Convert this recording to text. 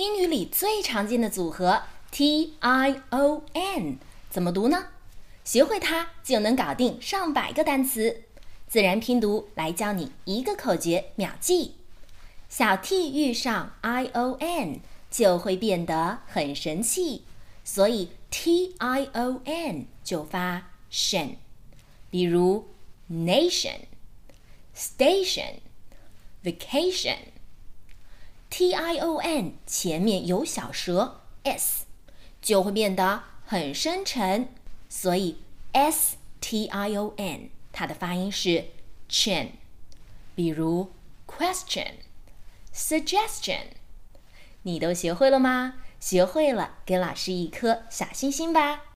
英语里最常见的组合 T-I-O-N 怎么读呢？学会它就能搞定上百个单词。自然拼读来教你一个口诀秒记。小 t 遇上 I-O-N 就会变得很神气，所以 T-I-O-N 就发 shen。比如 nation、station。T-I-O-N 前面有小舌 s， 就会变得很深沉，所以 S-T-I-O-N 它的发音是 chen。比如 question、suggestion。你都学会了吗？学会了，给老师一颗小心心吧。